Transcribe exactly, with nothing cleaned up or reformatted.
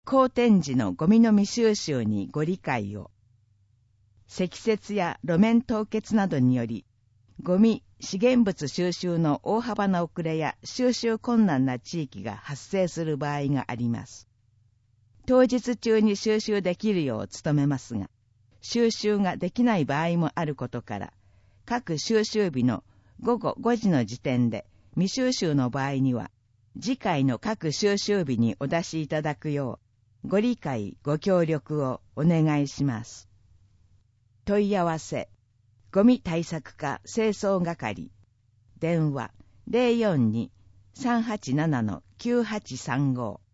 荒天時のゴミの未収集にご理解を。積雪や路面凍結などにより、ゴミ、資源物収集の大幅な遅れや収集困難な地域が発生する場合があります。当日中に収集できるよう努めますが、収集ができない場合もあることから、各収集日のごごごじの時点で未収集の場合には、次回の各収集日にお出しいただくよう、ご理解、ご協力をお願いします。問い合わせ、ゴミ対策課清掃係、電話 ゼロよんに さんはちなな きゅうはちさんご